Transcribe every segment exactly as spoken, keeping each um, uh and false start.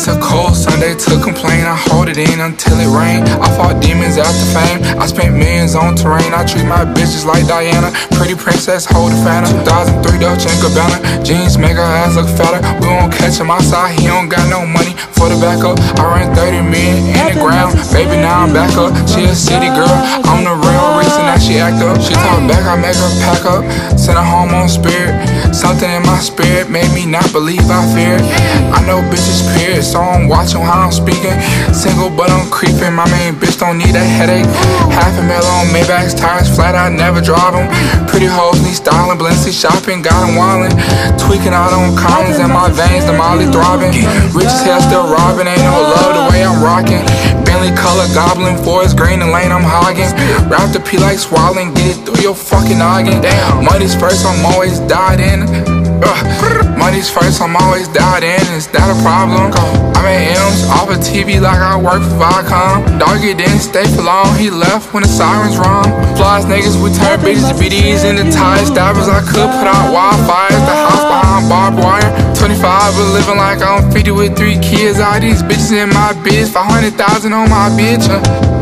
It's a cold Sunday to complain. I hold it in until it rain. I fought demons after fame. I spent millions on terrain. I treat my bitches like Diana. Pretty princess, hold a Fanta. two thousand three Dolce and Gabbana. Jeans make her ass look fatter. We won't catch him outside. He don't got no money for the backup. I ran thirty million in the ground. Baby, now I'm back up. She a city girl. I'm the real reason that she act up. She talk back, I make her pack up. Send her home on spirit. Something in my spirit made me not believe I feared. I know bitches period, so I'm watching how I'm speaking. Single but I'm creeping. My main bitch don't need a headache. Half a mil on Maybach's tires flat, I never drive them. Pretty hoes need styling, Balenci shopping, got them wildin'. Tweaking out on Collins in my veins, the Molly throbbing. Rich as hell still robbing, ain't no love the way I'm rocking. Bentley color goblin, forest green and lane I'm hogging. Wrap the P like swallowing, get it through your fucking noggin. Damn, money's first, I'm always died in. Ugh. Money's first, I'm always dialed in, is that a problem? I made M's off of T V like I work for Viacom. Doggy didn't stay for long, he left when the sirens rung. Flies niggas, we turn bitches to B Ds into ties. Stabbers, I could put out wildfires. The house behind barbed wire. twenty-five, but living like I'm fifty with three kids. All these bitches in my biz, five hundred thousand on my bitch. Uh.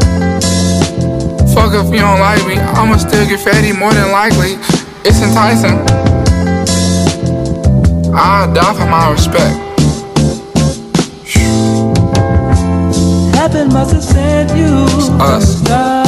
Fuck if you don't like me, I'ma still get fatty more than likely. It's enticing. I'll die for my respect. Heaven must have sent you. It's us.